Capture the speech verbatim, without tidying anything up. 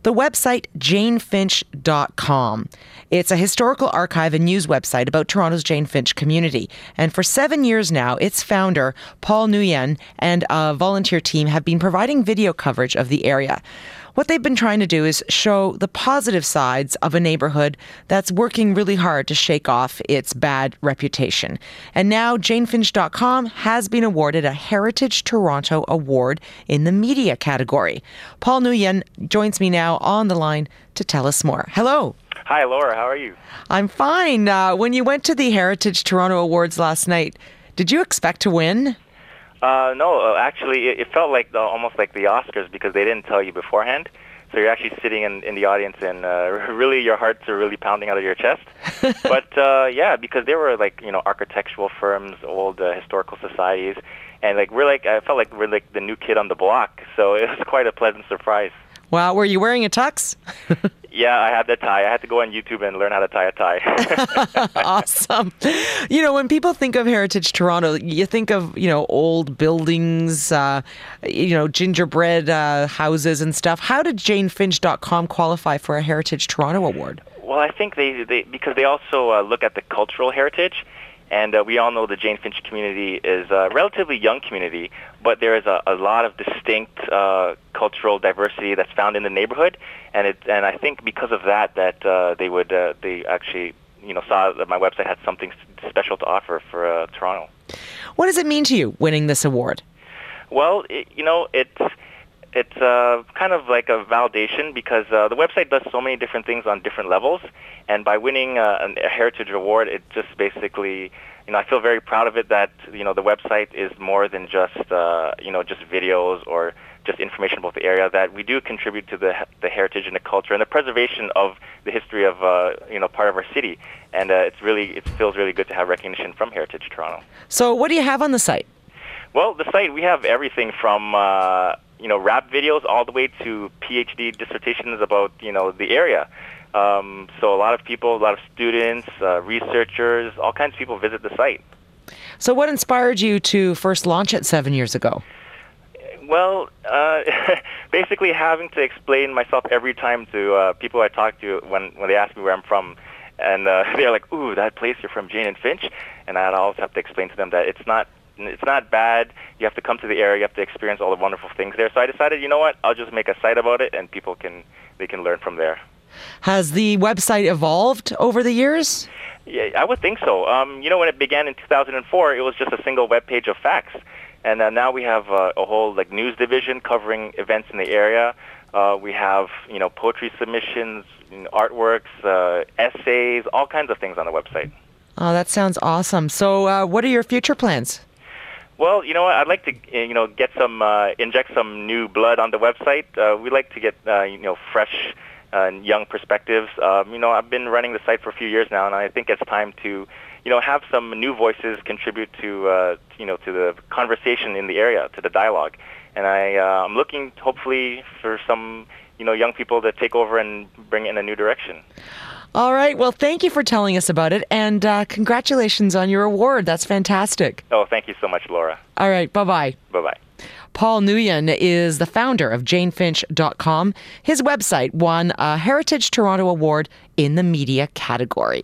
the website jane finch dot com. It's a historical archive and news website about Toronto's Jane Finch community. And for seven years now, its founder, Paul Nguyen, and a volunteer team have been providing video coverage of the area. What they've been trying to do is show the positive sides of a neighborhood that's working really hard to shake off its bad reputation. And now jane finch dot com has been awarded a Heritage Toronto Award in the media category. Paul Nguyen joins me now on the line to tell us more. Hello. Hi, Laura. How are you? I'm fine. Uh, when you went to the Heritage Toronto Awards last night, did you expect to win? Uh, no, uh, actually, it, it felt like the, almost like the Oscars because they didn't tell you beforehand. So you're actually sitting in, in the audience and uh, really your hearts are really pounding out of your chest. But uh, yeah, because there were like, you know, architectural firms, old uh, historical societies, and like we're like, I felt like we're like the new kid on the block. So it was quite a pleasant surprise. Wow, were you wearing a tux? Yeah, I had the tie. I had to go on YouTube and learn how to tie a tie. Awesome. You know, when people think of Heritage Toronto, you think of, you know, old buildings, uh, you know, gingerbread uh, houses and stuff. How did jane finch dot com qualify for a Heritage Toronto Award? Well, I think they, they because they also uh, look at the cultural heritage. And uh, we all know the Jane Finch community is a relatively young community, but there is a, a lot of distinct uh, cultural diversity that's found in the neighborhood. And it, and I think because of that, that uh, they would uh, they actually you know saw that my website had something special to offer for uh, Toronto. What does it mean to you winning this award? Well, it, you know it's. It's uh, kind of like a validation because uh, the website does so many different things on different levels, and by winning uh, a Heritage Award, it just basically, you know, I feel very proud of it that, you know, the website is more than just, uh, you know, just videos or just information about the area, that we do contribute to the the heritage and the culture and the preservation of the history of, uh, you know, part of our city, and uh, it's really, it feels really good to have recognition from Heritage Toronto. So what do you have on the site? Well, the site, we have everything from, uh, you know, rap videos all the way to PhD dissertations about, you know, the area. Um, so a lot of people, a lot of students, uh, researchers, all kinds of people visit the site. So what inspired you to first launch it seven years ago? Well, uh, basically having to explain myself every time to uh, people I talk to when, when they ask me where I'm from. And uh, they're like, ooh, that place, you're from Jane and Finch? And I'd always have to explain to them that it's not It's not bad. You have to come to the area. You have to experience all the wonderful things there. So I decided, you know what? I'll just make a site about it, and people can they can learn from there. Has the website evolved over the years? Yeah, I would think so. Um, you know, when it began in two thousand four, it was just a single web page of facts, and uh, now we have uh, a whole like news division covering events in the area. Uh, we have you know poetry submissions, you know, artworks, uh, essays, all kinds of things on the website. Oh, that sounds awesome. So, uh, what are your future plans? Well, you know what? I'd like to, you know, get some, uh, inject some new blood on the website. Uh, we like to get, uh, you know, fresh, uh, young perspectives. Um, you know, I've been running the site for a few years now, and I think it's time to, you know, have some new voices contribute to, uh, you know, to the conversation in the area, to the dialogue. And I, uh, I'm looking, hopefully, for some, you know, young people to take over and bring it in a new direction. All right. Well, thank you for telling us about it, and uh, congratulations on your award. That's fantastic. Oh, thank you so much, Laura. All right. Bye-bye. Bye-bye. Paul Nguyen is the founder of jane finch dot com. His website won a Heritage Toronto Award in the media category.